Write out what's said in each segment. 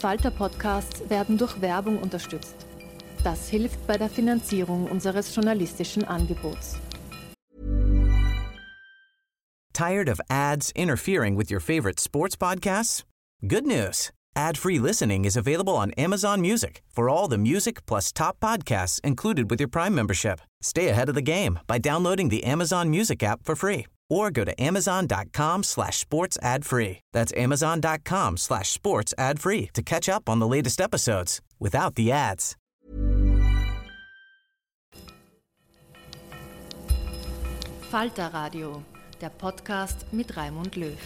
Falter-Podcasts werden durch Werbung unterstützt. Das hilft bei der Finanzierung unseres journalistischen Angebots. Tired of ads interfering with your favorite sports podcasts? Good news. Ad-free listening is available on Amazon Music for all the music plus top podcasts included with your Prime membership. Stay ahead of the game by downloading the Amazon Music app for free or go to amazon.com/sports ad free. That's amazon.com/sports ad free to catch up on the latest episodes without the ads. Falter Radio, der Podcast mit Raimund Löw.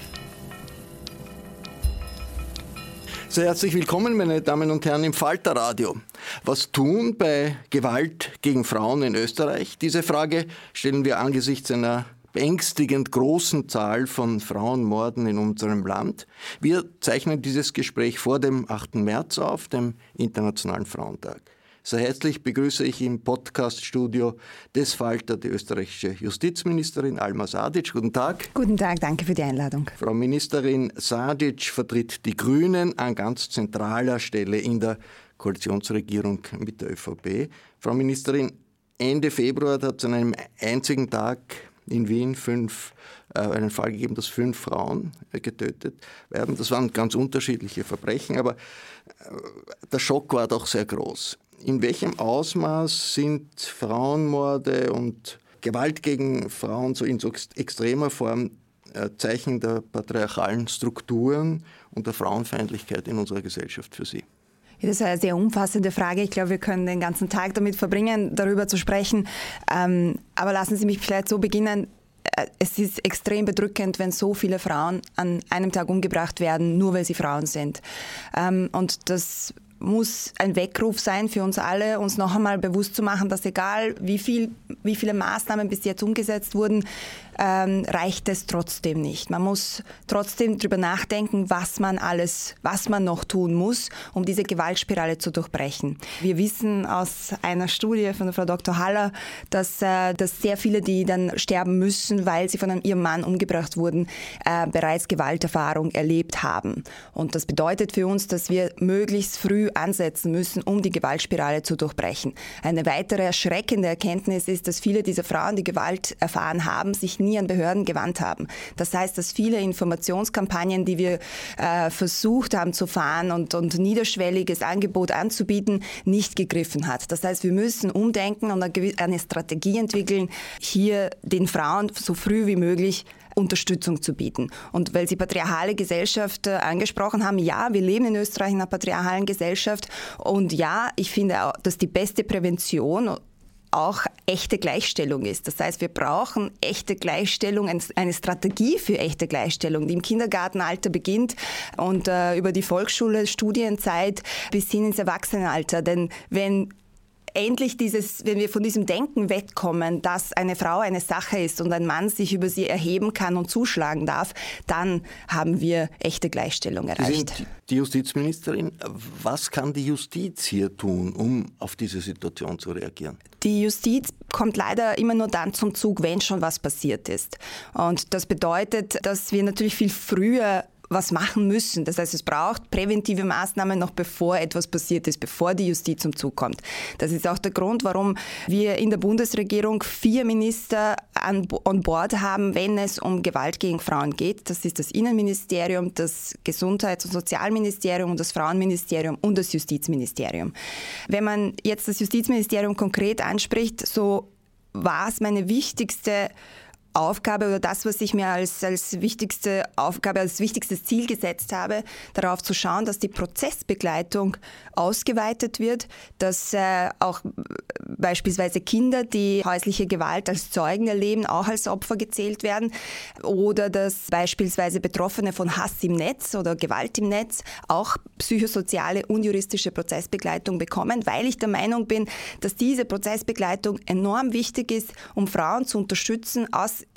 Sehr herzlich willkommen, meine Damen und Herren, im Falter Radio. Was tun bei Gewalt gegen Frauen in Österreich? Diese Frage stellen wir angesichts einer beängstigend großen Zahl von Frauenmorden in unserem Land. Wir zeichnen dieses Gespräch vor dem 8. März auf, dem Internationalen Frauentag. Sehr herzlich begrüße ich im Podcaststudio des Falter die österreichische Justizministerin Alma Sadic. Guten Tag. Guten Tag, danke für die Einladung. Frau Ministerin Sadic vertritt die Grünen an ganz zentraler Stelle in der Koalitionsregierung mit der ÖVP. Frau Ministerin, Ende Februar hat es an einem einzigen Tag in Wien einen Fall gegeben, dass 5 Frauen getötet werden. Das waren ganz unterschiedliche Verbrechen, aber der Schock war doch sehr groß. In welchem Ausmaß sind Frauenmorde und Gewalt gegen Frauen so in so extremer Form Zeichen der patriarchalen Strukturen und der Frauenfeindlichkeit in unserer Gesellschaft für Sie? Das ist eine sehr umfassende Frage. Ich glaube, wir können den ganzen Tag damit verbringen, darüber zu sprechen. Aber lassen Sie mich vielleicht so beginnen. Es ist extrem bedrückend, wenn so viele Frauen an einem Tag umgebracht werden, nur weil sie Frauen sind. Und das muss ein Weckruf sein für uns alle, uns noch einmal bewusst zu machen, dass egal wie viele Maßnahmen bis jetzt umgesetzt wurden, reicht es trotzdem nicht. Man muss trotzdem darüber nachdenken, was man noch tun muss, um diese Gewaltspirale zu durchbrechen. Wir wissen aus einer Studie von der Frau Dr. Haller, dass sehr viele, die dann sterben müssen, weil sie von ihrem Mann umgebracht wurden, bereits Gewalterfahrung erlebt haben. Und das bedeutet für uns, dass wir möglichst früh ansetzen müssen, um die Gewaltspirale zu durchbrechen. Eine weitere erschreckende Erkenntnis ist, dass viele dieser Frauen, die Gewalt erfahren haben, sich nie an Behörden gewandt haben. Das heißt, dass viele Informationskampagnen, die wir versucht haben zu fahren und niederschwelliges Angebot anzubieten, nicht gegriffen hat. Das heißt, wir müssen umdenken und eine Strategie entwickeln, hier den Frauen so früh wie möglich Unterstützung zu bieten. Und weil Sie patriarchale Gesellschaft angesprochen haben, ja, wir leben in Österreich in einer patriarchalen Gesellschaft und ja, ich finde auch, dass die beste Prävention auch echte Gleichstellung ist. Das heißt, wir brauchen echte Gleichstellung, eine Strategie für echte Gleichstellung, die im Kindergartenalter beginnt und über die Volksschule, Studienzeit bis hin ins Erwachsenenalter. Denn wenn wir von diesem Denken wegkommen, dass eine Frau eine Sache ist und ein Mann sich über sie erheben kann und zuschlagen darf, dann haben wir echte Gleichstellung erreicht. Sie sind die Justizministerin. Was kann die Justiz hier tun, um auf diese Situation zu reagieren? Die Justiz kommt leider immer nur dann zum Zug, wenn schon was passiert ist. Und das bedeutet, dass wir natürlich viel früher was machen müssen. Das heißt, es braucht präventive Maßnahmen noch bevor etwas passiert ist, bevor die Justiz zum Zug kommt. Das ist auch der Grund, warum wir in der Bundesregierung 4 Minister an Bord haben, wenn es um Gewalt gegen Frauen geht. Das ist das Innenministerium, das Gesundheits- und Sozialministerium und das Frauenministerium und das Justizministerium. Wenn man jetzt das Justizministerium konkret anspricht, so war es meine wichtigste Aufgabe oder das, was ich mir als wichtigste Aufgabe, als wichtigstes Ziel gesetzt habe, darauf zu schauen, dass die Prozessbegleitung ausgeweitet wird, dass auch beispielsweise Kinder, die häusliche Gewalt als Zeugen erleben, auch als Opfer gezählt werden oder dass beispielsweise Betroffene von Hass im Netz oder Gewalt im Netz auch psychosoziale und juristische Prozessbegleitung bekommen, weil ich der Meinung bin, dass diese Prozessbegleitung enorm wichtig ist, um Frauen zu unterstützen, aus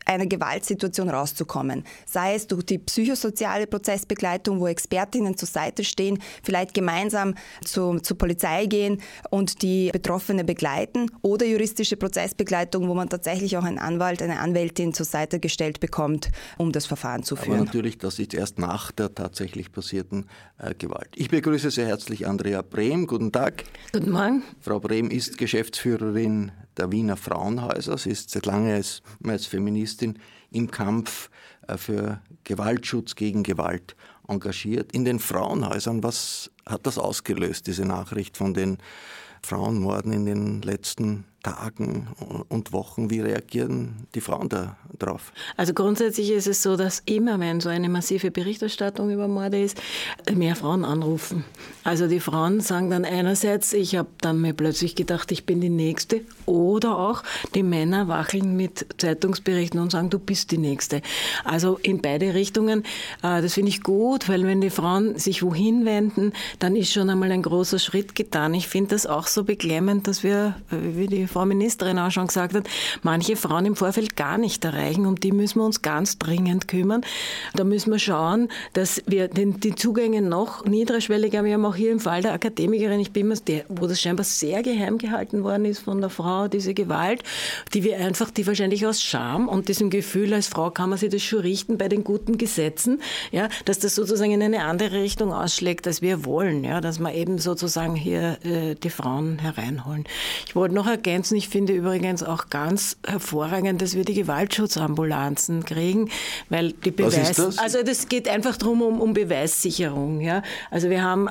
einer Gewaltsituation rauszukommen. Sei es durch die psychosoziale Prozessbegleitung, wo Expertinnen zur Seite stehen, vielleicht gemeinsam zur Polizei gehen und die Betroffene begleiten, oder juristische Prozessbegleitung, wo man tatsächlich auch einen Anwalt, eine Anwältin zur Seite gestellt bekommt, um das Verfahren zu führen. Aber natürlich, das ist erst nach der tatsächlich passierten Gewalt. Ich begrüße sehr herzlich Andrea Brehm. Guten Tag. Guten Morgen. Frau Brehm ist Geschäftsführerin der Wiener Frauenhäuser. Sie ist seit langem als Feministin im Kampf für Gewaltschutz gegen Gewalt engagiert. In den Frauenhäusern, was hat das ausgelöst, diese Nachricht von den Frauenmorden in den letzten Tagen und Wochen? Wie reagieren die Frauen darauf? Also grundsätzlich ist es so, dass immer, wenn so eine massive Berichterstattung über Morde ist, mehr Frauen anrufen. Also die Frauen sagen dann einerseits, ich habe dann mir plötzlich gedacht, ich bin die Nächste, oder auch die Männer wacheln mit Zeitungsberichten und sagen, du bist die Nächste. Also in beide Richtungen. Das finde ich gut, weil wenn die Frauen sich wohin wenden, dann ist schon einmal ein großer Schritt getan. Ich finde das auch so beklemmend, dass wir, wie die Frau Ministerin auch schon gesagt hat, manche Frauen im Vorfeld gar nicht erreichen. Um die müssen wir uns ganz dringend kümmern. Da müssen wir schauen, dass wir die Zugänge noch niedrigschwelliger. Wir haben auch hier im Fall der Akademikerin, ich bin immer wo das scheinbar sehr geheim gehalten worden ist von der Frau, diese Gewalt, die wahrscheinlich aus Scham und diesem Gefühl, als Frau kann man sich das schon richten bei den guten Gesetzen, ja, dass das sozusagen in eine andere Richtung ausschlägt, als wir wollen, ja, dass wir eben sozusagen hier die Frauen hereinholen. Ich wollte noch ergänzen, ich finde übrigens auch ganz hervorragend, dass wir die Gewaltschutzambulanzen kriegen, weil die Was ist das? Also das geht einfach darum, um Beweissicherung. Ja? Also wir haben,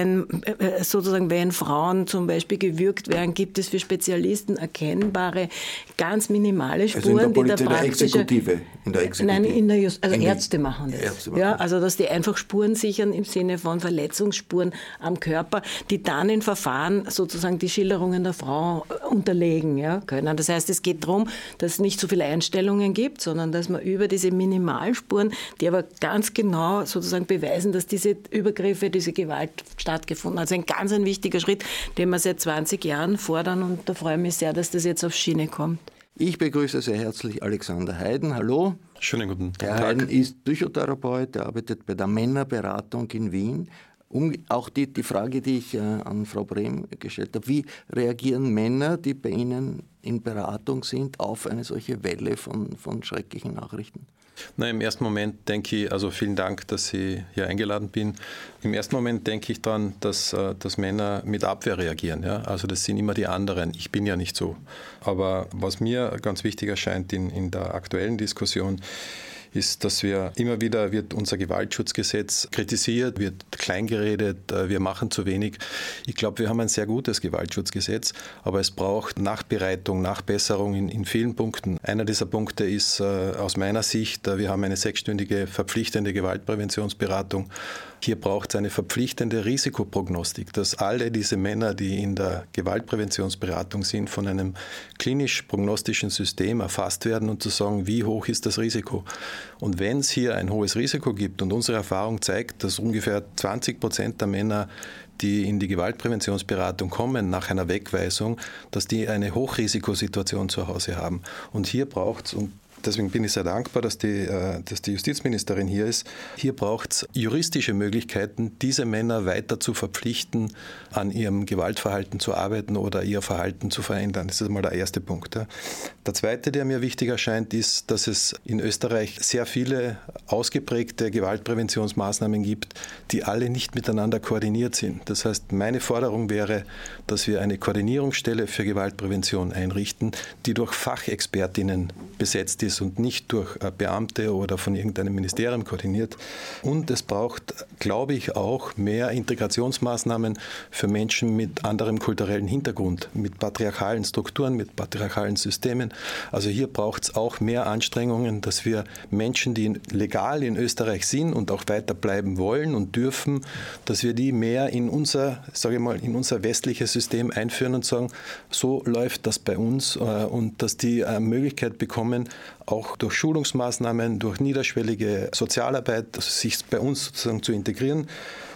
wenn Frauen zum Beispiel gewürgt werden, gibt es für Spezialisten erkennbare, ganz minimale Spuren, also in der die der Exekutive. Nein, Ärzte machen das. Ärzte machen ja, also dass die einfach Spuren sichern im Sinne von Verletzungsspuren am Körper, die dann in Verfahren sozusagen die Schilderungen der Frau unterlegen, ja, können. Das heißt, es geht darum, dass es nicht so viele Einstellungen gibt, sondern dass man über diese Minimalspuren, die aber ganz genau sozusagen beweisen, dass diese Übergriffe, diese Gewalt stattgefunden hat. Also ein wichtiger Schritt, den wir seit 20 Jahren fordern, und da freue ich mich sehr, dass das jetzt auf Schiene kommt. Ich begrüße sehr herzlich Alexander Heiden. Hallo. Schönen guten Tag. Herr Heiden ist Psychotherapeut, er arbeitet bei der Männerberatung in Wien. Auch die Frage, die ich an Frau Brehm gestellt habe, wie reagieren Männer, die bei Ihnen in Beratung sind, auf eine solche Welle von schrecklichen Nachrichten? Na, im ersten Moment denke ich, also vielen Dank, dass ich hier eingeladen bin. Im ersten Moment denke ich daran, dass Männer mit Abwehr reagieren. Ja? Also das sind immer die anderen. Ich bin ja nicht so. Aber was mir ganz wichtig erscheint in der aktuellen Diskussion, ist, dass immer wieder wird unser Gewaltschutzgesetz kritisiert, wird kleingeredet, wir machen zu wenig. Ich glaube, wir haben ein sehr gutes Gewaltschutzgesetz, aber es braucht Nachbereitung, Nachbesserung in vielen Punkten. Einer dieser Punkte ist aus meiner Sicht, wir haben eine 6-stündige verpflichtende Gewaltpräventionsberatung. Hier braucht es eine verpflichtende Risikoprognostik, dass alle diese Männer, die in der Gewaltpräventionsberatung sind, von einem klinisch-prognostischen System erfasst werden und zu sagen, wie hoch ist das Risiko. Und wenn es hier ein hohes Risiko gibt, und unsere Erfahrung zeigt, dass ungefähr 20% der Männer, die in die Gewaltpräventionsberatung kommen nach einer Wegweisung, dass die eine Hochrisikosituation zu Hause haben. Und hier braucht es, und deswegen bin ich sehr dankbar, dass die Justizministerin hier ist. Hier braucht es juristische Möglichkeiten, diese Männer weiter zu verpflichten, an ihrem Gewaltverhalten zu arbeiten oder ihr Verhalten zu verändern. Das ist einmal der erste Punkt. Ja. Der zweite, der mir wichtig erscheint, ist, dass es in Österreich sehr viele ausgeprägte Gewaltpräventionsmaßnahmen gibt, die alle nicht miteinander koordiniert sind. Das heißt, meine Forderung wäre, dass wir eine Koordinierungsstelle für Gewaltprävention einrichten, die durch Fachexpertinnen besetzt ist und nicht durch Beamte oder von irgendeinem Ministerium koordiniert. Und es braucht, glaube ich, auch mehr Integrationsmaßnahmen für Menschen mit anderem kulturellen Hintergrund, mit patriarchalen Strukturen, mit patriarchalen Systemen. Also hier braucht es auch mehr Anstrengungen, dass wir Menschen, die legal in Österreich sind und auch weiter bleiben wollen und dürfen, dass wir die mehr in unser westliches System einführen und sagen, so läuft das bei uns, und dass die Möglichkeit bekommen, auch durch Schulungsmaßnahmen, durch niederschwellige Sozialarbeit, sich bei uns sozusagen zu integrieren.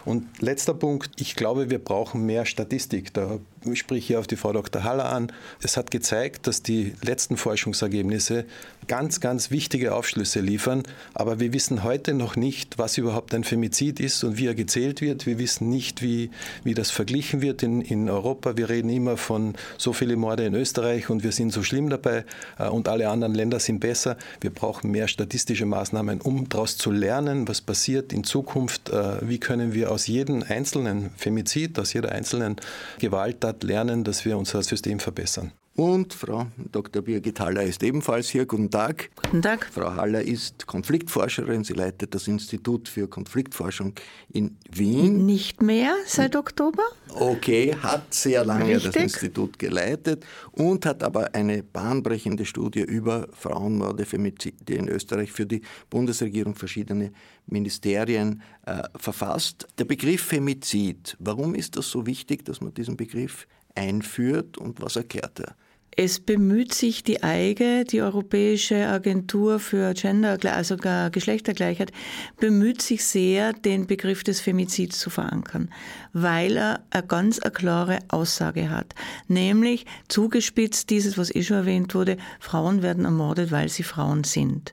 Und letzter Punkt, ich glaube, wir brauchen mehr Statistik. Da spreche ich hier auf die Frau Dr. Haller an. Es hat gezeigt, dass die letzten Forschungsergebnisse ganz, ganz wichtige Aufschlüsse liefern. Aber wir wissen heute noch nicht, was überhaupt ein Femizid ist und wie er gezählt wird. Wir wissen nicht, wie das verglichen wird in Europa. Wir reden immer von so viele Morde in Österreich und wir sind so schlimm dabei und alle anderen Länder sind besser. Wir brauchen mehr statistische Maßnahmen, um daraus zu lernen, was passiert in Zukunft. Wie können wir aus jedem einzelnen Femizid, aus jeder einzelnen Gewalttat lernen, dass wir unser System verbessern. Und Frau Dr. Birgit Haller ist ebenfalls hier. Guten Tag. Guten Tag. Frau Haller ist Konfliktforscherin. Sie leitet das Institut für Konfliktforschung in Wien. Nicht mehr seit Oktober. Okay, hat sehr lange Richtig. das Institut geleitet und hat aber eine bahnbrechende Studie über Frauenmorde, Femizide in Österreich für die Bundesregierung, verschiedene Ministerien verfasst. Der Begriff Femizid, warum ist das so wichtig, dass man diesen Begriff einführt und was erklärt er? Es bemüht sich die EIGE, die Europäische Agentur für also Geschlechtergleichheit, bemüht sich sehr, den Begriff des Femizids zu verankern, weil er eine klare Aussage hat. Nämlich zugespitzt dieses, was schon erwähnt wurde, Frauen werden ermordet, weil sie Frauen sind.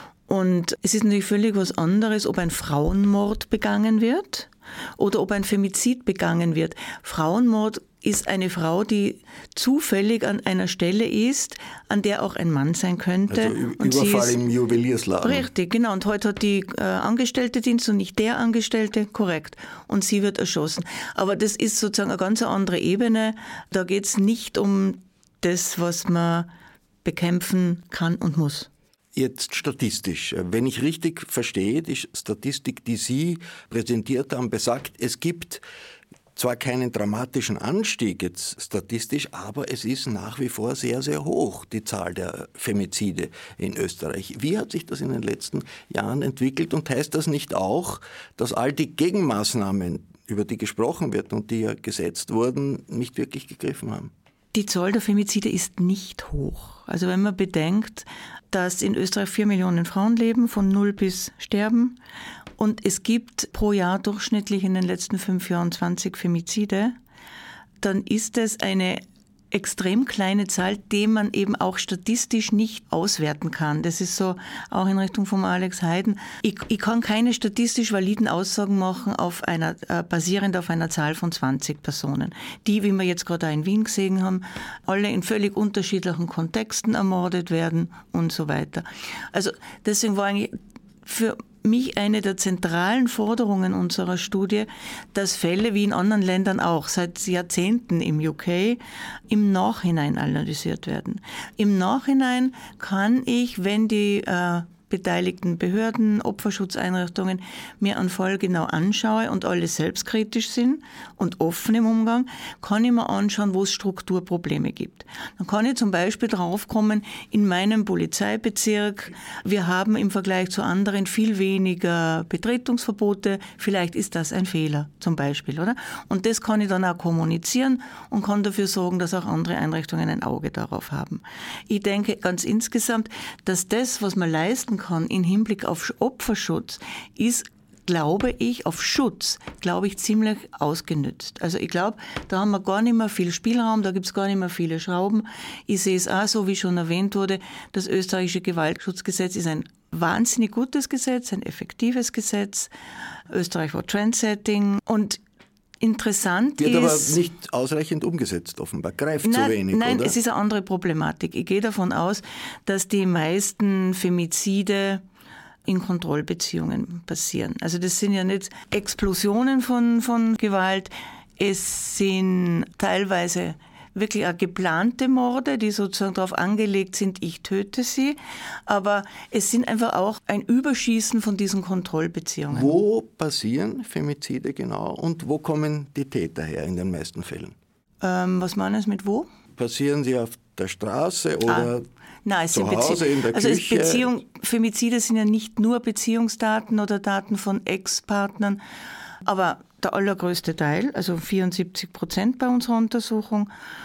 Und es ist natürlich völlig was anderes, ob ein Frauenmord begangen wird oder ob ein Femizid begangen wird. Frauenmord ist eine Frau, die zufällig an einer Stelle ist, an der auch ein Mann sein könnte. Also Überfall im Juweliersladen. Richtig, genau. Und heute hat die Angestellte Dienst und nicht der Angestellte, korrekt. Und sie wird erschossen. Aber das ist sozusagen eine ganz andere Ebene. Da geht es nicht um das, was man bekämpfen kann und muss. Jetzt statistisch. Wenn ich richtig verstehe, die Statistik, die Sie präsentiert haben, besagt, es gibt zwar keinen dramatischen Anstieg jetzt statistisch, aber es ist nach wie vor sehr, sehr hoch, die Zahl der Femizide in Österreich. Wie hat sich das in den letzten Jahren entwickelt und heißt das nicht auch, dass all die Gegenmaßnahmen, über die gesprochen wird und die ja gesetzt wurden, nicht wirklich gegriffen haben? Die Zahl der Femizide ist nicht hoch. Also wenn man bedenkt, dass in Österreich 4 Millionen Frauen leben, von 0 bis sterben, und es gibt pro Jahr durchschnittlich in den letzten 5 Jahren 20 Femizide, dann ist es eine extrem kleine Zahl, die man eben auch statistisch nicht auswerten kann. Das ist so auch in Richtung von Alex Heiden. Ich kann keine statistisch validen Aussagen machen basierend auf einer Zahl von 20 Personen, die, wie wir jetzt gerade auch in Wien gesehen haben, alle in völlig unterschiedlichen Kontexten ermordet werden und so weiter. Also deswegen war eigentlich für mich eine der zentralen Forderungen unserer Studie, dass Fälle wie in anderen Ländern auch seit Jahrzehnten im UK im Nachhinein analysiert werden. Im Nachhinein kann ich, wenn die beteiligten Behörden, Opferschutzeinrichtungen mir einen Fall genau anschaue und alle selbstkritisch sind und offen im Umgang, kann ich mir anschauen, wo es Strukturprobleme gibt. Dann kann ich zum Beispiel draufkommen, in meinem Polizeibezirk, wir haben im Vergleich zu anderen viel weniger Betretungsverbote, vielleicht ist das ein Fehler zum Beispiel, oder? Und das kann ich dann auch kommunizieren und kann dafür sorgen, dass auch andere Einrichtungen ein Auge darauf haben. Ich denke ganz insgesamt, dass das, was man leisten kann im Hinblick auf Opferschutz, ist, glaube ich, auf Schutz, glaube ich, ziemlich ausgenützt. Also ich glaube, da haben wir gar nicht mehr viel Spielraum, da gibt es gar nicht mehr viele Schrauben. Ich sehe es auch so, wie schon erwähnt wurde, das österreichische Gewaltschutzgesetz ist ein wahnsinnig gutes Gesetz, ein effektives Gesetz. Österreich war Trendsetting und interessant wird ist... aber nicht ausreichend umgesetzt, offenbar. Greift zu wenig, nein, oder? Es ist eine andere Problematik. Ich gehe davon aus, dass die meisten Femizide in Kontrollbeziehungen passieren. Also das sind ja nicht Explosionen von Gewalt, es sind teilweise wirklich auch geplante Morde, die sozusagen darauf angelegt sind, ich töte sie. Aber es sind einfach auch ein Überschießen von diesen Kontrollbeziehungen. Wo passieren Femizide genau und wo kommen die Täter her in den meisten Fällen? Was meinen Sie mit wo? Passieren sie auf der Straße oder Nein, zu Hause in der Küche? Femizide sind ja nicht nur Beziehungsdaten oder Daten von Ex-Partnern, aber der allergrößte Teil, also 74% bei unserer Untersuchung.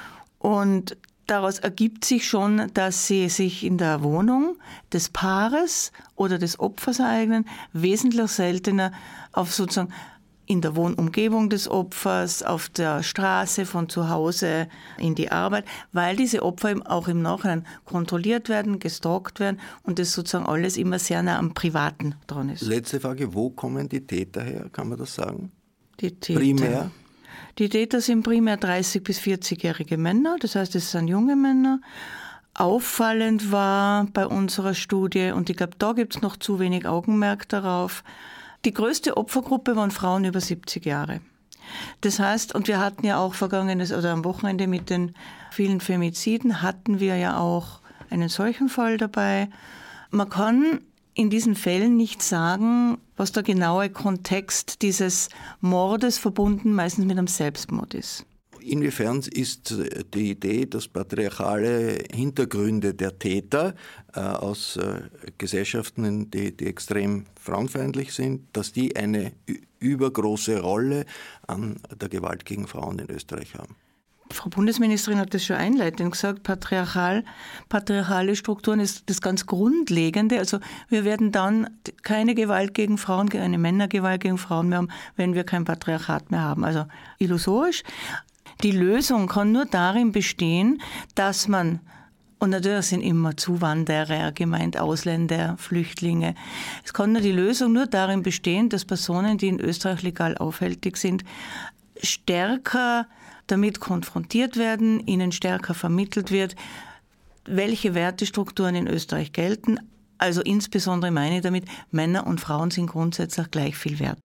Und daraus ergibt sich schon, dass sie sich in der Wohnung des Paares oder des Opfers ereignen, wesentlich seltener auf sozusagen in der Wohnumgebung des Opfers, auf der Straße, von zu Hause in die Arbeit, weil diese Opfer eben auch im Nachhinein kontrolliert werden, gestalkt werden und das sozusagen alles immer sehr nah am Privaten dran ist. Letzte Frage, wo kommen die Täter her, kann man das sagen? Die Täter. Primär? Die Täter sind primär 30- bis 40-jährige Männer, das heißt, es sind junge Männer. Auffallend war bei unserer Studie, und ich glaube, da gibt es noch zu wenig Augenmerk darauf, die größte Opfergruppe waren Frauen über 70 Jahre. Das heißt, und wir hatten ja auch am Wochenende mit den vielen Femiziden, hatten wir ja auch einen solchen Fall dabei. Man kann in diesen Fällen nicht sagen, was der genaue Kontext dieses Mordes verbunden meistens mit einem Selbstmord ist. Inwiefern ist die Idee, dass patriarchale Hintergründe der Täter aus Gesellschaften, die extrem frauenfeindlich sind, dass die eine übergroße Rolle an der Gewalt gegen Frauen in Österreich haben? Frau Bundesministerin hat das schon einleitend gesagt, patriarchale Strukturen ist das ganz Grundlegende. Also wir werden dann keine Gewalt gegen Frauen, keine Männergewalt gegen Frauen mehr haben, wenn wir kein Patriarchat mehr haben. Also illusorisch. Die Lösung kann nur darin bestehen, dass man, und natürlich sind immer Zuwanderer gemeint, Ausländer, Flüchtlinge, es kann die Lösung nur darin bestehen, dass Personen, die in Österreich legal aufhältig sind, stärker damit konfrontiert werden, ihnen stärker vermittelt wird, welche Wertestrukturen in Österreich gelten. Also insbesondere meine ich damit, Männer und Frauen sind grundsätzlich gleich viel wert.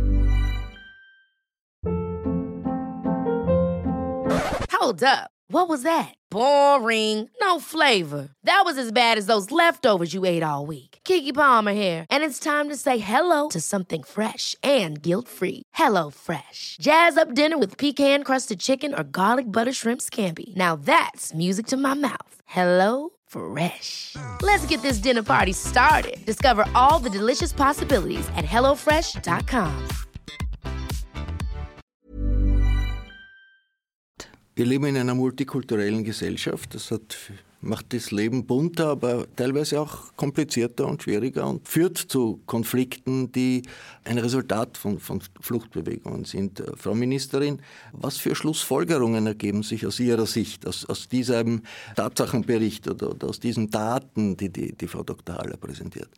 Hold up. What was that? Boring. No flavor. That was as bad as those leftovers you ate all week. Keke Palmer here, and it's time to say hello to something fresh and guilt-free. Hello Fresh. Jazz up dinner with pecan-crusted chicken or garlic butter shrimp scampi. Now that's music to my mouth. Hello Fresh. Let's get this dinner party started. Discover all the delicious possibilities at hellofresh.com. Wir leben in einer multikulturellen Gesellschaft. Das macht das Leben bunter, aber teilweise auch komplizierter und schwieriger und führt zu Konflikten, die ein Resultat von Fluchtbewegungen sind. Frau Ministerin, was für Schlussfolgerungen ergeben sich aus Ihrer Sicht, aus diesem Tatsachenbericht oder aus diesen Daten, die Frau Dr. Haller präsentiert?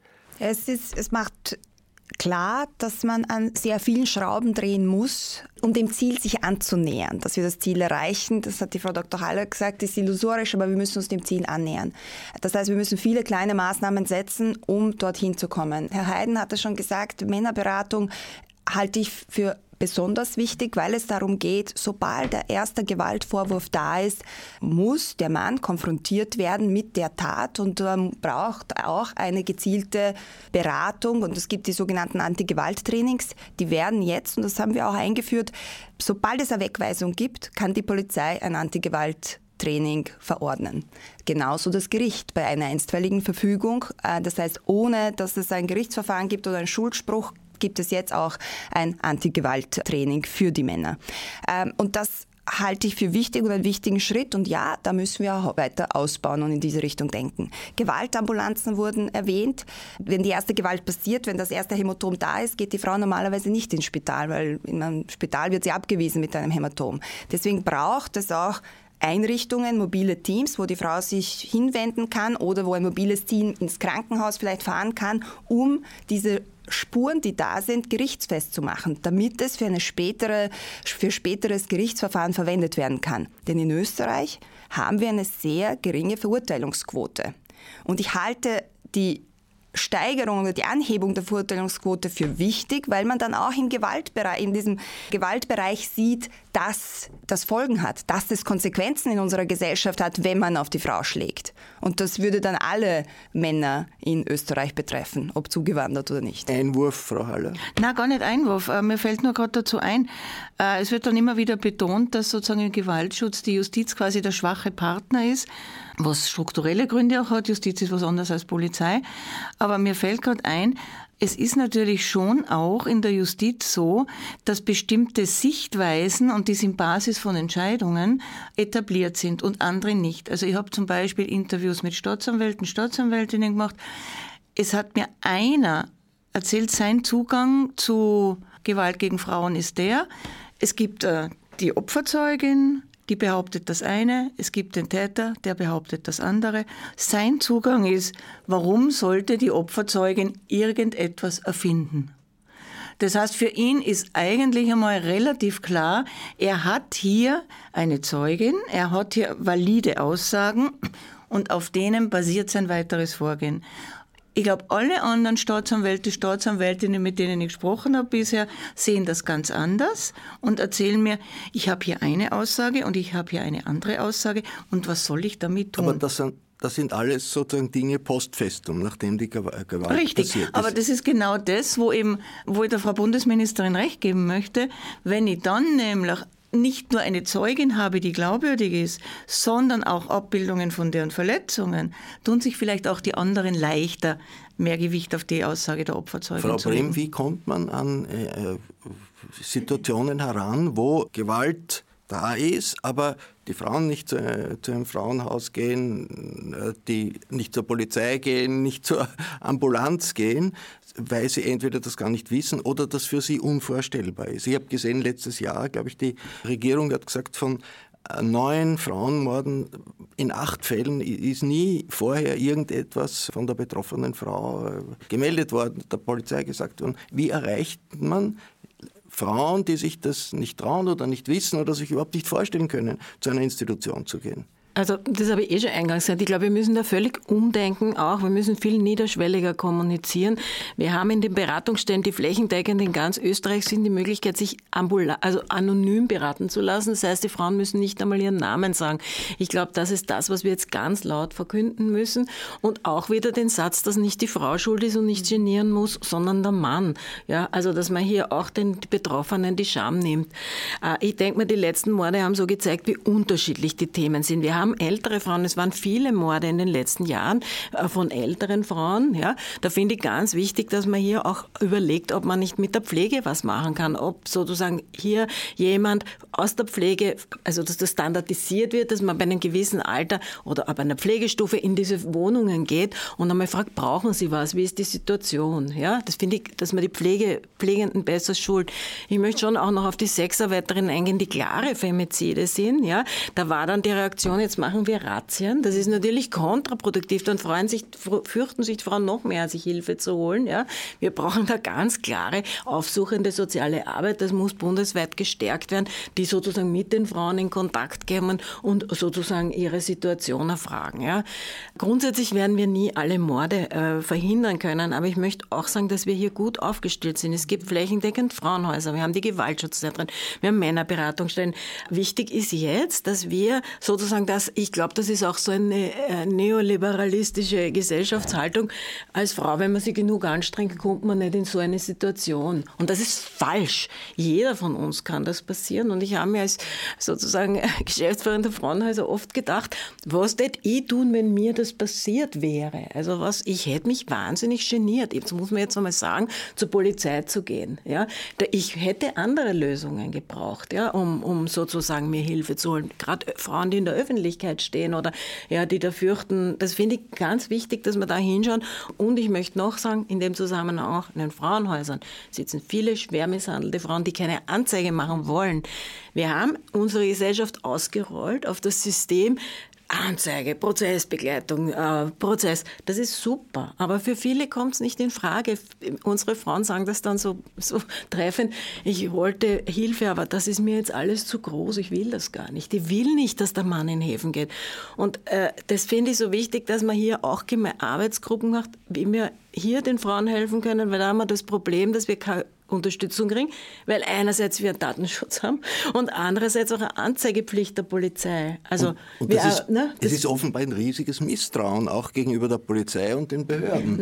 Es macht klar, dass man an sehr vielen Schrauben drehen muss, um dem Ziel sich anzunähern. Dass wir das Ziel erreichen, das hat die Frau Dr. Haller gesagt, ist illusorisch, aber wir müssen uns dem Ziel annähern. Das heißt, wir müssen viele kleine Maßnahmen setzen, um dorthin zu kommen. Herr Heiden hat es schon gesagt, Männerberatung halte ich für besonders wichtig, weil es darum geht, sobald der erste Gewaltvorwurf da ist, muss der Mann konfrontiert werden mit der Tat und braucht auch eine gezielte Beratung. Und es gibt die sogenannten Anti-Gewalt-Trainings, die werden jetzt, und das haben wir auch eingeführt, sobald es eine Wegweisung gibt, kann die Polizei ein Anti-Gewalt-Training verordnen. Genauso das Gericht bei einer einstweiligen Verfügung. Das heißt, ohne dass es ein Gerichtsverfahren gibt oder einen Schuldspruch, gibt es jetzt auch ein Anti-Gewalt-Training für die Männer. Und das halte ich für wichtig und einen wichtigen Schritt. Und ja, da müssen wir auch weiter ausbauen und in diese Richtung denken. Gewaltambulanzen wurden erwähnt. Wenn die erste Gewalt passiert, wenn das erste Hämatom da ist, geht die Frau normalerweise nicht ins Spital, weil in einem Spital wird sie abgewiesen mit einem Hämatom. Deswegen braucht es auch Einrichtungen, mobile Teams, wo die Frau sich hinwenden kann oder wo ein mobiles Team ins Krankenhaus vielleicht fahren kann, um diese Spuren, die da sind, gerichtsfest zu machen, damit es für späteres Gerichtsverfahren verwendet werden kann. Denn in Österreich haben wir eine sehr geringe Verurteilungsquote. Und ich halte die Steigerung oder die Anhebung der Verurteilungsquote für wichtig, weil man dann auch in diesem Gewaltbereich sieht, dass das Folgen hat, dass das Konsequenzen in unserer Gesellschaft hat, wenn man auf die Frau schlägt. Und das würde dann alle Männer in Österreich betreffen, ob zugewandert oder nicht. Einwurf, Frau Haller? Nein, gar nicht Einwurf. Mir fällt nur gerade dazu ein, es wird dann immer wieder betont, dass sozusagen im Gewaltschutz die Justiz quasi der schwache Partner ist, was strukturelle Gründe auch hat. Justiz ist was anderes als Polizei. Aber mir fällt gerade ein, es ist natürlich schon auch in der Justiz so, dass bestimmte Sichtweisen, und die sind Basis von Entscheidungen, etabliert sind und andere nicht. Also ich habe zum Beispiel Interviews mit Staatsanwälten, Staatsanwältinnen gemacht. Es hat mir einer erzählt, sein Zugang zu Gewalt gegen Frauen ist es gibt die Opferzeugin, die behauptet das eine, es gibt den Täter, der behauptet das andere. Sein Zugang ist, warum sollte die Opferzeugin irgendetwas erfinden? Das heißt, für ihn ist eigentlich einmal relativ klar, er hat hier eine Zeugin, er hat hier valide Aussagen und auf denen basiert sein weiteres Vorgehen. Ich glaube, alle anderen Staatsanwälte, Staatsanwältinnen, mit denen ich gesprochen habe bisher, sehen das ganz anders und erzählen mir, ich habe hier eine Aussage und ich habe hier eine andere Aussage und was soll ich damit tun? Aber das sind alles sozusagen Dinge post festum, nachdem die Gewalt Richtig, passiert ist. Aber das ist genau das, wo ich der Frau Bundesministerin recht geben möchte, wenn ich dann nämlich nicht nur eine Zeugin habe, die glaubwürdig ist, sondern auch Abbildungen von deren Verletzungen, tun sich vielleicht auch die anderen leichter, mehr Gewicht auf die Aussage der Opferzeugin Frau zu legen. Brehm, wie kommt man an Situationen heran, wo Gewalt da ist, aber die Frauen nicht zu einem Frauenhaus gehen, die nicht zur Polizei gehen, nicht zur Ambulanz gehen, weil sie entweder das gar nicht wissen oder das für sie unvorstellbar ist. Ich habe gesehen, letztes Jahr, glaube ich, die Regierung hat gesagt, von 9 Frauenmorden in 8 Fällen ist nie vorher irgendetwas von der betroffenen Frau gemeldet worden, der Polizei gesagt worden. Wie erreicht man Frauen, die sich das nicht trauen oder nicht wissen oder sich überhaupt nicht vorstellen können, zu einer Institution zu gehen? Also das habe ich schon eingangs gesagt. Ich glaube, wir müssen da völlig umdenken auch. Wir müssen viel niederschwelliger kommunizieren. Wir haben in den Beratungsstellen, die flächendeckend in ganz Österreich sind, die Möglichkeit, sich anonym beraten zu lassen. Das heißt, die Frauen müssen nicht einmal ihren Namen sagen. Ich glaube, das ist das, was wir jetzt ganz laut verkünden müssen. Und auch wieder den Satz, dass nicht die Frau schuld ist und nicht genieren muss, sondern der Mann. Ja, also dass man hier auch den Betroffenen die Scham nimmt. Ich denke mir, die letzten Morde haben so gezeigt, wie unterschiedlich die Themen sind. Wir haben ältere Frauen, es waren viele Morde in den letzten Jahren von älteren Frauen. Ja. Da finde ich ganz wichtig, dass man hier auch überlegt, ob man nicht mit der Pflege was machen kann, ob sozusagen hier jemand aus der Pflege, also dass das standardisiert wird, dass man bei einem gewissen Alter oder ab einer Pflegestufe in diese Wohnungen geht und einmal fragt, brauchen Sie was, wie ist die Situation? Ja, das finde ich, dass man die Pflegenden besser schult. Ich möchte schon auch noch auf die Sexarbeiterinnen eingehen, die klare Femizide sind. Ja. Da war dann die Reaktion, jetzt machen wir Razzien. Das ist natürlich kontraproduktiv. Dann fürchten sich die Frauen noch mehr, sich Hilfe zu holen. Ja. Wir brauchen da ganz klare, aufsuchende soziale Arbeit. Das muss bundesweit gestärkt werden, die sozusagen mit den Frauen in Kontakt kommen und sozusagen ihre Situation erfragen. Ja. Grundsätzlich werden wir nie alle Morde verhindern können, aber ich möchte auch sagen, dass wir hier gut aufgestellt sind. Es gibt flächendeckend Frauenhäuser, wir haben die Gewaltschutzzentren, wir haben Männerberatungsstellen. Wichtig ist jetzt, dass wir sozusagen ich glaube, das ist auch so eine neoliberalistische Gesellschaftshaltung. Als Frau, wenn man sich genug anstrengt, kommt man nicht in so eine Situation. Und das ist falsch. Jeder von uns kann das passieren. Und ich habe mir als sozusagen Geschäftsführerin der Frauenhäuser oft gedacht, was hätte ich tun, wenn mir das passiert wäre? Also ich hätte mich wahnsinnig geniert. Jetzt muss man jetzt einmal sagen, zur Polizei zu gehen. Ja? Ich hätte andere Lösungen gebraucht, ja, um sozusagen mir Hilfe zu holen. Gerade Frauen, die in der Öffentlichkeit stehen oder ja, die da fürchten. Das finde ich ganz wichtig, dass wir da hinschauen. Und ich möchte noch sagen, in dem Zusammenhang auch in den Frauenhäusern sitzen viele schwer misshandelte Frauen, die keine Anzeige machen wollen. Wir haben unsere Gesellschaft ausgerollt auf das System Anzeige, Prozessbegleitung, Prozess, das ist super. Aber für viele kommt es nicht in Frage. Unsere Frauen sagen das dann so treffend, ich wollte Hilfe, aber das ist mir jetzt alles zu groß, ich will das gar nicht. Ich will nicht, dass der Mann in Häfen geht. Und das finde ich so wichtig, dass man hier auch Arbeitsgruppen macht, wie wir hier den Frauen helfen können, weil da haben wir das Problem, dass wir keine Unterstützung kriegen, weil einerseits wir einen Datenschutz haben und andererseits auch eine Anzeigepflicht der Polizei. Also es ist offenbar ein riesiges Misstrauen auch gegenüber der Polizei und den Behörden.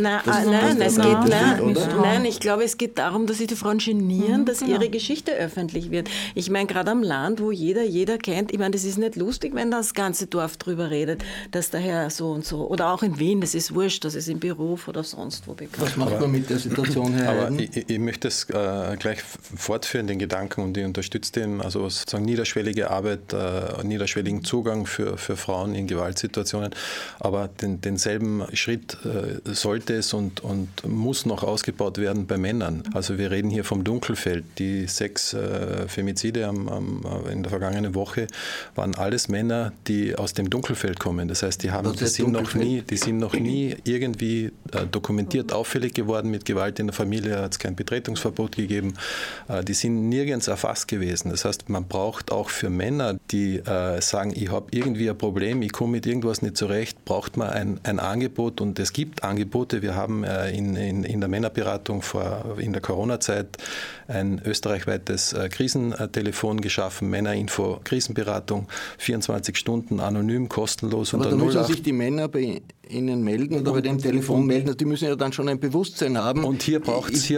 Nein, ich glaube, es geht darum, dass sich die Frauen genieren, dass ihre Geschichte öffentlich wird. Ich meine, gerade am Land, wo jeder kennt, ich meine, das ist nicht lustig, wenn das ganze Dorf drüber redet, dass der Herr so und so, oder auch in Wien, das ist wurscht, das ist im Beruf oder sonst wo bekannt. Was macht man mit der Situation, Herr Aber Heiden? ich möchte es gleich fortführen, den Gedanken, und ich unterstütze den, also sozusagen niederschwellige Arbeit, niederschwelligen Zugang für Frauen in Gewaltsituationen. Aber denselben Schritt sollte es und muss noch ausgebaut werden bei Männern. Also wir reden hier vom Dunkelfeld. Die 6 Femizide in der vergangenen Woche waren alles Männer, die aus dem Dunkelfeld kommen. Das heißt, die sind noch nie irgendwie dokumentiert auffällig geworden mit Gewalt in der Familie, hat es kein Betretungsverbot gegeben. Die sind nirgends erfasst gewesen. Das heißt, man braucht auch für Männer, die sagen, ich habe irgendwie ein Problem, ich komme mit irgendwas nicht zurecht, braucht man ein Angebot, und es gibt Angebote. Wir haben in der Männerberatung in der Corona-Zeit ein österreichweites Krisentelefon geschaffen, Männerinfo Krisenberatung, 24 Stunden anonym, kostenlos. Aber da müssen sich die Männer bei Ihnen melden oder bei dem Telefon melden. Die müssen ja dann schon ein Bewusstsein haben. Und hier braucht es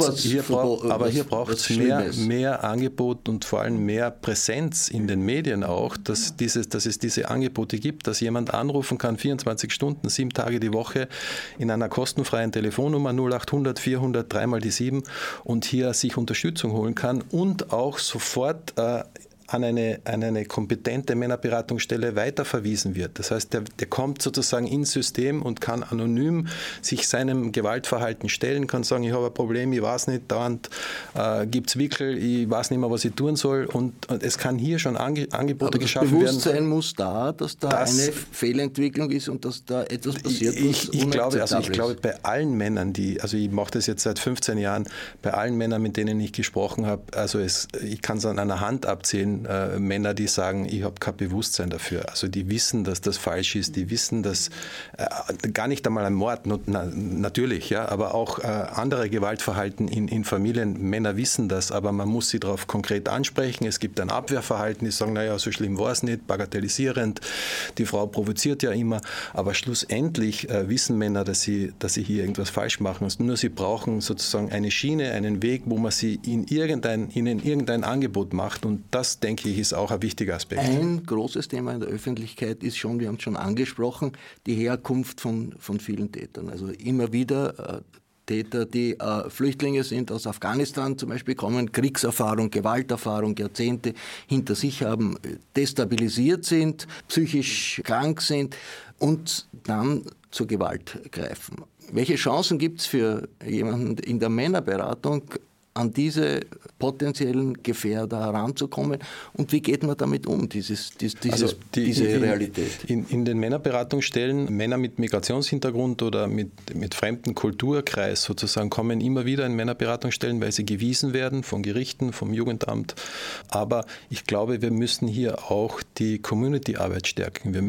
mehr Angebot und vor allem mehr Präsenz in den Medien auch, dass es diese Angebote gibt, dass jemand anrufen kann, 24 Stunden, 7 Tage die Woche, in einer kostenfreien Telefonnummer 0800 400 3 die 7 und hier sich Unterstützung holen kann und auch sofort an eine kompetente Männerberatungsstelle weiterverwiesen wird. Das heißt, der kommt sozusagen ins System und kann anonym sich seinem Gewaltverhalten stellen, kann sagen, ich habe ein Problem, ich weiß nicht, dauernd gibt es Wickel, ich weiß nicht mehr, was ich tun soll, und es kann hier schon Angebote geschaffen werden. Das Bewusstsein muss dass da eine Fehlentwicklung ist und dass da etwas passiert, was ich glaube, bei allen Männern, ich mache das jetzt seit 15 Jahren, bei allen Männern, mit denen ich gesprochen habe, ich kann es an einer Hand abzählen, Männer, die sagen, ich habe kein Bewusstsein dafür. Also die wissen, dass das falsch ist, die wissen, dass gar nicht einmal ein Mord, natürlich, ja, aber auch andere Gewaltverhalten in Familien, Männer wissen das, aber man muss sie darauf konkret ansprechen. Es gibt ein Abwehrverhalten, die sagen, naja, so schlimm war es nicht, bagatellisierend, die Frau provoziert ja immer, aber schlussendlich wissen Männer, dass sie hier irgendwas falsch machen. Nur sie brauchen sozusagen eine Schiene, einen Weg, wo man sie ihnen irgendein Angebot macht, und das, denke ich, ist auch ein wichtiger Aspekt. Ein großes Thema in der Öffentlichkeit ist schon, wir haben es schon angesprochen, die Herkunft von vielen Tätern. Also immer wieder Täter, die Flüchtlinge sind, aus Afghanistan zum Beispiel kommen, Kriegserfahrung, Gewalterfahrung, Jahrzehnte hinter sich haben, destabilisiert sind, psychisch krank sind und dann zur Gewalt greifen. Welche Chancen gibt es für jemanden in der Männerberatung, an diese potenziellen Gefährder heranzukommen, und wie geht man damit um, diese Realität? In den Männerberatungsstellen, Männer mit Migrationshintergrund oder mit fremdem Kulturkreis sozusagen, kommen immer wieder in Männerberatungsstellen, weil sie gewiesen werden von Gerichten, vom Jugendamt. Aber ich glaube, wir müssen hier auch die Community-Arbeit stärken. Wir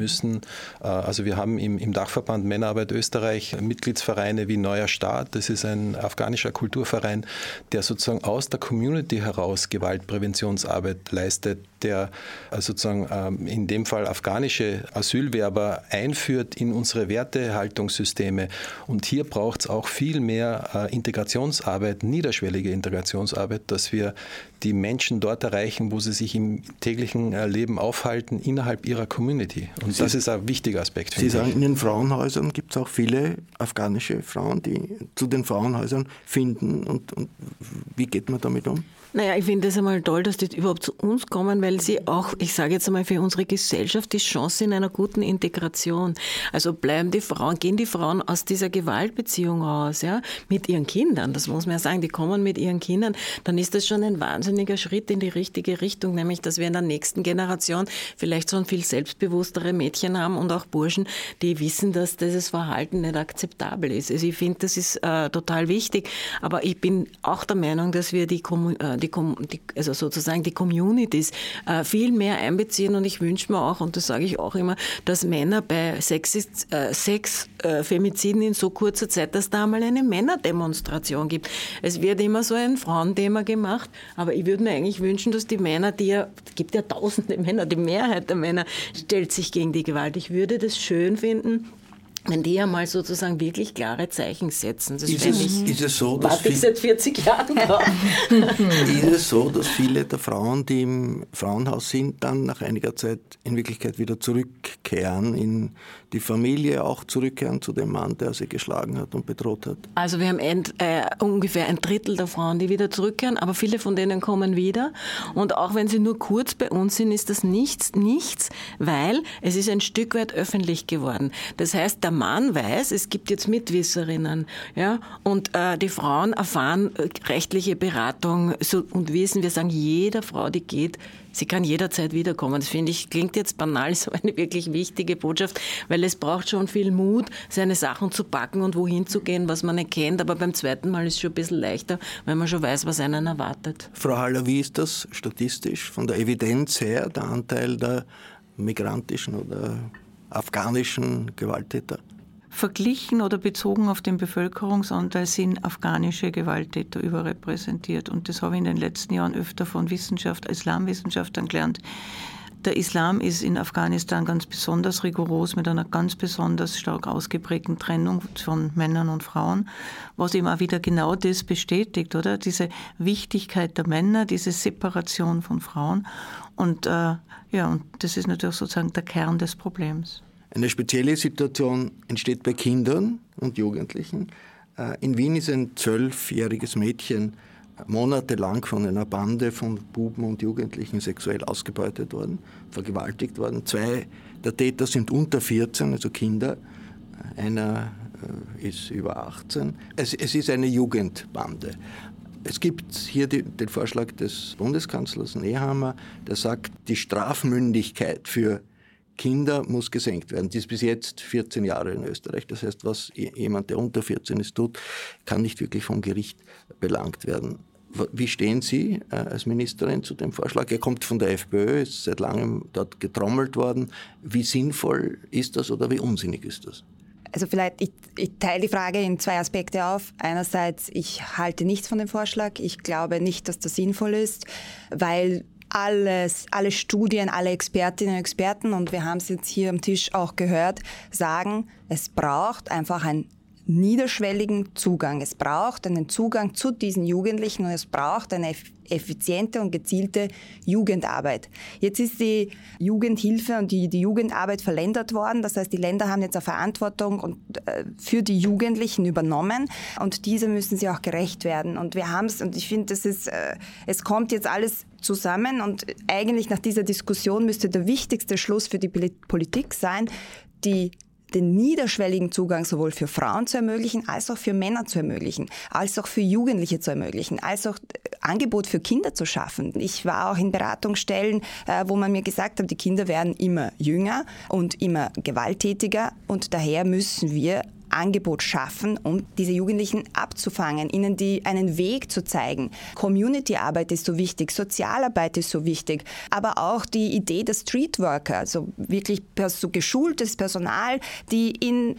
haben im Dachverband Männerarbeit Österreich Mitgliedsvereine wie Neuer Start, das ist ein afghanischer Kulturverein, der sozusagen aus der Community heraus Gewaltpräventionsarbeit leistet, der sozusagen in dem Fall afghanische Asylwerber einführt in unsere Wertehaltungssysteme. Und hier braucht es auch viel mehr Integrationsarbeit, niederschwellige Integrationsarbeit, dass wir die Menschen dort erreichen, wo sie sich im täglichen Leben aufhalten, innerhalb ihrer Community. Und das ist ein wichtiger Aspekt. Sie sagen, in den Frauenhäusern gibt es auch viele afghanische Frauen, die zu den Frauenhäusern finden. Und wie geht man damit um? Naja, ich finde es einmal toll, dass die überhaupt zu uns kommen, weil sie auch, ich sage jetzt einmal, für unsere Gesellschaft die Chance in einer guten Integration. Also gehen die Frauen aus dieser Gewaltbeziehung raus, ja, mit ihren Kindern, das muss man ja sagen, die kommen mit ihren Kindern, dann ist das schon ein wahnsinniger Schritt in die richtige Richtung, nämlich, dass wir in der nächsten Generation vielleicht schon viel selbstbewusstere Mädchen haben und auch Burschen, die wissen, dass dieses Verhalten nicht akzeptabel ist. Also ich finde, das ist total wichtig, aber ich bin auch der Meinung, dass wir die Communities viel mehr einbeziehen, und ich wünsche mir auch, und das sage ich auch immer, dass Männer bei 6 Femiziden in so kurzer Zeit, dass da mal eine Männerdemonstration gibt. Es wird immer so ein Frauenthema gemacht, aber ich würde mir eigentlich wünschen, dass die Männer, es gibt ja tausende Männer, die Mehrheit der Männer stellt sich gegen die Gewalt. Ich würde das schön finden, wenn die einmal sozusagen wirklich klare Zeichen setzen. Das ist es so, dass warte ich seit 40 Jahren drauf. Ist es so, dass viele der Frauen, die im Frauenhaus sind, dann nach einiger Zeit in Wirklichkeit wieder zurückkehren in die Familie, auch zurückkehren zu dem Mann, der sie geschlagen hat und bedroht hat? Also wir haben ungefähr 1/3 der Frauen, die wieder zurückkehren, aber viele von denen kommen wieder. Und auch wenn sie nur kurz bei uns sind, ist das nichts, weil es ist ein Stück weit öffentlich geworden. Das heißt, der Mann weiß, es gibt jetzt Mitwisserinnen, ja, und die Frauen erfahren rechtliche Beratung und wissen, wir sagen jeder Frau, die geht, sie kann jederzeit wiederkommen. Das finde ich, klingt jetzt banal, so eine wirklich wichtige Botschaft, weil es braucht schon viel Mut, seine Sachen zu packen und wohin zu gehen, was man nicht kennt. Aber beim zweiten Mal ist es schon ein bisschen leichter, weil man schon weiß, was einen erwartet. Frau Haller, wie ist das statistisch von der Evidenz her, der Anteil der migrantischen oder afghanischen Gewalttäter? Verglichen oder bezogen auf den Bevölkerungsanteil sind afghanische Gewalttäter überrepräsentiert. Und das habe ich in den letzten Jahren öfter von Islamwissenschaftlern gelernt. Der Islam ist in Afghanistan ganz besonders rigoros mit einer ganz besonders stark ausgeprägten Trennung von Männern und Frauen, was eben auch wieder genau das bestätigt, oder? Diese Wichtigkeit der Männer, diese Separation von Frauen. Und und das ist natürlich sozusagen der Kern des Problems. Eine spezielle Situation entsteht bei Kindern und Jugendlichen. In Wien ist ein 12-jähriges Mädchen monatelang von einer Bande von Buben und Jugendlichen sexuell ausgebeutet worden, vergewaltigt worden. 2 der Täter sind unter 14, also Kinder. Einer ist über 18. Es ist eine Jugendbande. Es gibt hier den Vorschlag des Bundeskanzlers Nehammer, der sagt, die Strafmündigkeit für Kinder muss gesenkt werden. Die ist bis jetzt 14 Jahre in Österreich. Das heißt, was jemand, der unter 14 ist, tut, kann nicht wirklich vom Gericht belangt werden. Wie stehen Sie als Ministerin zu dem Vorschlag? Er kommt von der FPÖ, ist seit langem dort getrommelt worden. Wie sinnvoll ist das oder wie unsinnig ist das? Also vielleicht, ich teile die Frage in 2 Aspekte auf. Einerseits, ich halte nichts von dem Vorschlag. Ich glaube nicht, dass das sinnvoll ist, weil alle Studien, alle Expertinnen und Experten, und wir haben es jetzt hier am Tisch auch gehört, sagen, es braucht einfach einen niederschwelligen Zugang. Es braucht einen Zugang zu diesen Jugendlichen und es braucht eine effiziente und gezielte Jugendarbeit. Jetzt ist die Jugendhilfe und die Jugendarbeit verländert worden. Das heißt, die Länder haben jetzt eine Verantwortung für die Jugendlichen übernommen und diese müssen sie auch gerecht werden. Und wir haben es, und ich finde, es kommt jetzt alles zusammen und eigentlich nach dieser Diskussion müsste der wichtigste Schluss für die Politik sein, den niederschwelligen Zugang sowohl für Frauen zu ermöglichen, als auch für Männer zu ermöglichen, als auch für Jugendliche zu ermöglichen, als auch Angebot für Kinder zu schaffen. Ich war auch in Beratungsstellen, wo man mir gesagt hat, die Kinder werden immer jünger und immer gewalttätiger und daher müssen wir Angebot schaffen, um diese Jugendlichen abzufangen, ihnen einen Weg zu zeigen. Community-Arbeit ist so wichtig, Sozialarbeit ist so wichtig, aber auch die Idee der Streetworker, also wirklich so geschultes Personal, die in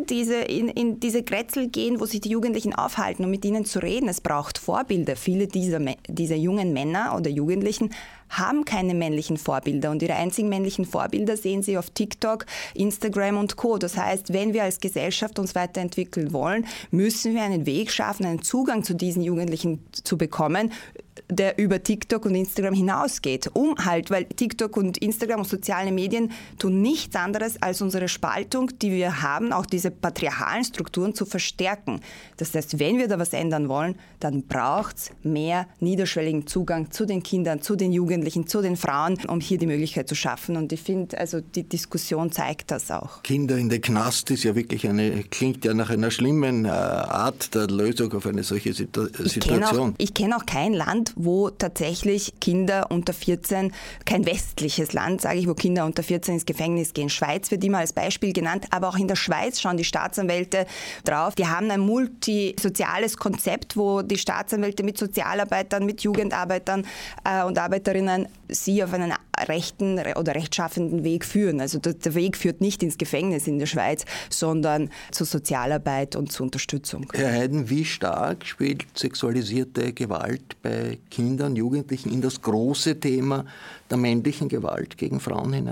diese Grätzel gehen, wo sich die Jugendlichen aufhalten, um mit ihnen zu reden. Es braucht Vorbilder. Viele dieser jungen Männer oder Jugendlichen haben keine männlichen Vorbilder und ihre einzigen männlichen Vorbilder sehen sie auf TikTok, Instagram und Co. Das heißt, wenn wir als Gesellschaft uns weiterentwickeln wollen, müssen wir einen Weg schaffen, einen Zugang zu diesen Jugendlichen zu bekommen, der über TikTok und Instagram hinausgeht. Weil TikTok und Instagram und soziale Medien tun nichts anderes, als unsere Spaltung, die wir haben, auch diese patriarchalen Strukturen zu verstärken. Das heißt, wenn wir da was ändern wollen, dann braucht es mehr niederschwelligen Zugang zu den Kindern, zu den Jugendlichen, zu den Frauen, um hier die Möglichkeit zu schaffen. Und ich finde, also die Diskussion zeigt das auch. Kinder in den Knast ist ja wirklich klingt ja nach einer schlimmen Art der Lösung auf eine solche Situation. Ich kenne auch kein Land, wo tatsächlich Kinder unter 14, kein westliches Land, sage ich, wo Kinder unter 14 ins Gefängnis gehen. Schweiz wird immer als Beispiel genannt, aber auch in der Schweiz schauen die Staatsanwälte drauf. Die haben ein multisoziales Konzept, wo die Staatsanwälte mit Sozialarbeitern, mit Jugendarbeitern und Arbeiterinnen sie auf einen rechten oder rechtschaffenden Weg führen. Also der Weg führt nicht ins Gefängnis in der Schweiz, sondern zur Sozialarbeit und zur Unterstützung. Herr Heiden, wie stark spielt sexualisierte Gewalt bei Kindern, Jugendlichen in das große Thema der männlichen Gewalt gegen Frauen hinein?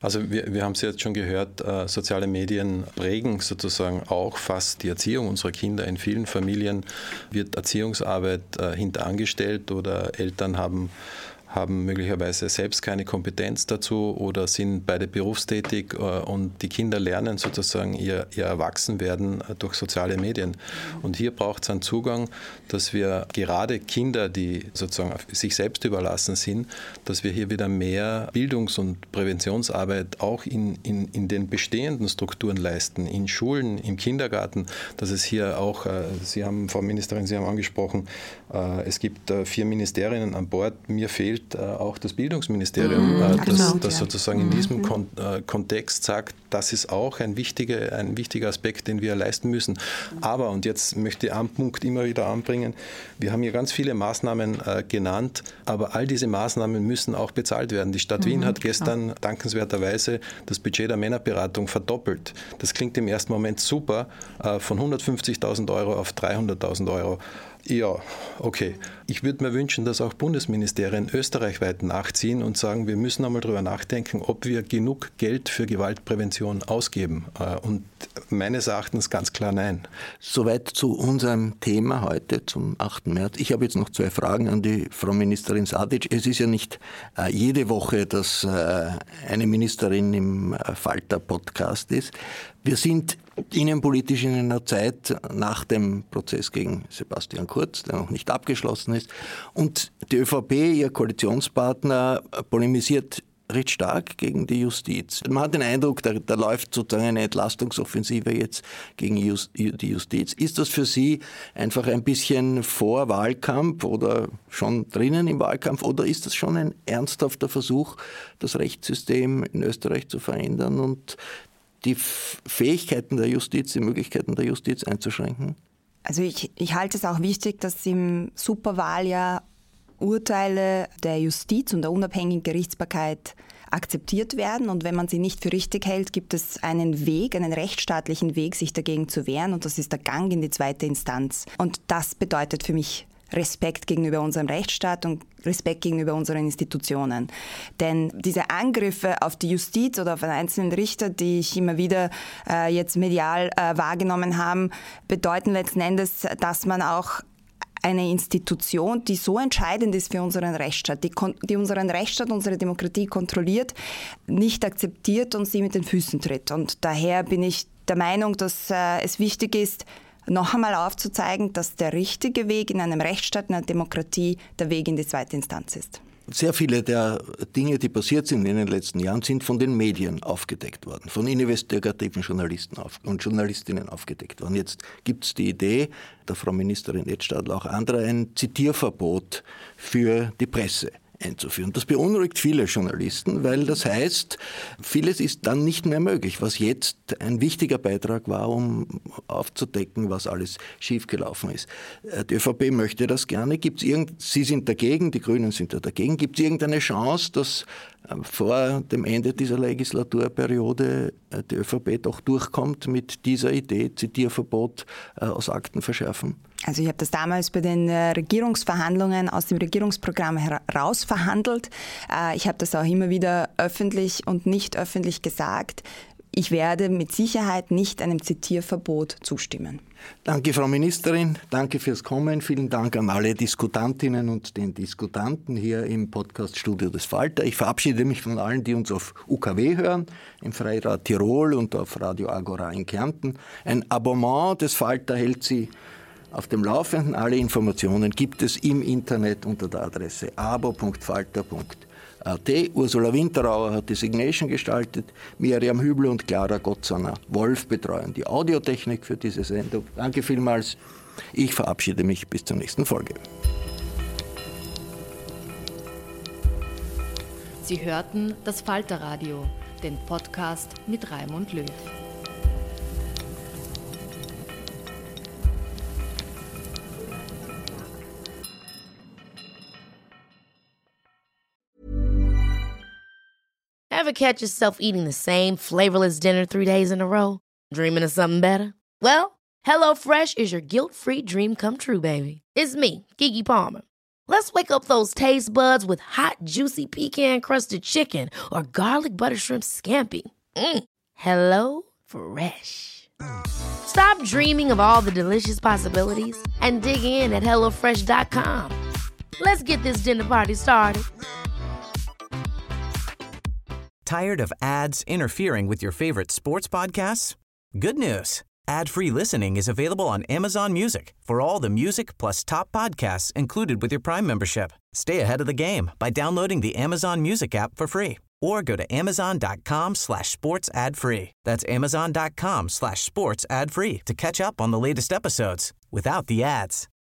Also wir haben es jetzt schon gehört, soziale Medien prägen sozusagen auch fast die Erziehung unserer Kinder. In vielen Familien wird Erziehungsarbeit hinterangestellt oder Eltern haben möglicherweise selbst keine Kompetenz dazu oder sind beide berufstätig und die Kinder lernen sozusagen ihr Erwachsenwerden durch soziale Medien. Und hier braucht es einen Zugang, dass wir gerade Kinder, die sozusagen sich selbst überlassen sind, dass wir hier wieder mehr Bildungs- und Präventionsarbeit auch in den bestehenden Strukturen leisten, in Schulen, im Kindergarten, dass es hier auch, Frau Ministerin, Sie haben angesprochen, es gibt 4 Ministerien an Bord. Mir fehlt auch das Bildungsministerium, das sozusagen in diesem Kontext sagt, das ist auch ein wichtiger Aspekt, den wir leisten müssen. Aber, und jetzt möchte ich einen Punkt immer wieder anbringen, wir haben hier ganz viele Maßnahmen genannt, aber all diese Maßnahmen müssen auch bezahlt werden. Die Stadt Wien hat gestern dankenswerterweise das Budget der Männerberatung verdoppelt. Das klingt im ersten Moment super, von 150.000 Euro auf 300.000 Euro. Ja, okay. Ich würde mir wünschen, dass auch Bundesministerien österreichweit nachziehen und sagen, wir müssen einmal darüber nachdenken, ob wir genug Geld für Gewaltprävention ausgeben. Und meines Erachtens ganz klar nein. Soweit zu unserem Thema heute, zum 8. März. Ich habe jetzt noch 2 Fragen an die Frau Ministerin Sadic. Es ist ja nicht jede Woche, dass eine Ministerin im Falter-Podcast ist. Wir sind innenpolitisch in einer Zeit nach dem Prozess gegen Sebastian Kurz, der noch nicht abgeschlossen ist. Und die ÖVP, ihr Koalitionspartner, polemisiert recht stark gegen die Justiz. Man hat den Eindruck, da läuft sozusagen eine Entlastungsoffensive jetzt gegen die Justiz. Ist das für Sie einfach ein bisschen vor Wahlkampf oder schon drinnen im Wahlkampf oder ist das schon ein ernsthafter Versuch, das Rechtssystem in Österreich zu verändern und die Fähigkeiten der Justiz, die Möglichkeiten der Justiz einzuschränken? Also ich halte es auch wichtig, dass im Superwahljahr Urteile der Justiz und der unabhängigen Gerichtsbarkeit akzeptiert werden. Und wenn man sie nicht für richtig hält, gibt es einen Weg, einen rechtsstaatlichen Weg, sich dagegen zu wehren. Und das ist der Gang in die 2. Instanz. Und das bedeutet für mich Respekt gegenüber unserem Rechtsstaat und Respekt gegenüber unseren Institutionen. Denn diese Angriffe auf die Justiz oder auf einen einzelnen Richter, die ich immer wieder jetzt medial wahrgenommen habe, bedeuten letzten Endes, dass man auch eine Institution, die so entscheidend ist für unseren Rechtsstaat, die unseren Rechtsstaat, unsere Demokratie kontrolliert, nicht akzeptiert und sie mit den Füßen tritt. Und daher bin ich der Meinung, dass es wichtig ist, noch einmal aufzuzeigen, dass der richtige Weg in einem Rechtsstaat, in einer Demokratie, der Weg in die 2. Instanz ist. Sehr viele der Dinge, die passiert sind in den letzten Jahren, sind von den Medien aufgedeckt worden, von investigativen Journalisten und Journalistinnen aufgedeckt worden. Jetzt gibt es die Idee, der Frau Ministerin Edstadler, auch andere, ein Zitierverbot für die Presse einzuführen. Das beunruhigt viele Journalisten, weil das heißt, vieles ist dann nicht mehr möglich, was jetzt ein wichtiger Beitrag war, um aufzudecken, was alles schiefgelaufen ist. Die ÖVP möchte das gerne. Sie sind dagegen, die Grünen sind dagegen. Gibt es irgendeine Chance, dass vor dem Ende dieser Legislaturperiode die ÖVP doch durchkommt mit dieser Idee, Zitierverbot aus Akten verschärfen? Also ich habe das damals bei den Regierungsverhandlungen aus dem Regierungsprogramm heraus verhandelt. Ich habe das auch immer wieder öffentlich und nicht öffentlich gesagt. Ich werde mit Sicherheit nicht einem Zitierverbot zustimmen. Danke, Frau Ministerin. Danke fürs Kommen. Vielen Dank an alle Diskutantinnen und den Diskutanten hier im Podcast-Studio des Falter. Ich verabschiede mich von allen, die uns auf UKW hören, im Freirad Tirol und auf Radio Agora in Kärnten. Ein Abonnement des Falter hält Sie auf dem Laufenden. Alle Informationen gibt es im Internet unter der Adresse abo.falter.at. Ursula Winterauer hat die Signation gestaltet, Miriam Hübel und Clara Gotzaner-Wolf betreuen die Audiotechnik für diese Sendung. Danke vielmals. Ich verabschiede mich bis zur nächsten Folge. Sie hörten das Falterradio, den Podcast mit Raimund Löw. Ever catch yourself eating the same flavorless dinner 3 days in a row? Dreaming of something better? Well, HelloFresh is your guilt-free dream come true, baby. It's me, Keke Palmer. Let's wake up those taste buds with hot, juicy pecan-crusted chicken or garlic butter shrimp scampi. Hello Fresh. Stop dreaming of all the delicious possibilities and dig in at HelloFresh.com. Let's get this dinner party started. Tired of ads interfering with your favorite sports podcasts? Good news. Ad-free listening is available on Amazon Music for all the music plus top podcasts included with your Prime membership. Stay ahead of the game by downloading the Amazon Music app for free or go to amazon.com/sports ad free. That's amazon.com/sports ad free to catch up on the latest episodes without the ads.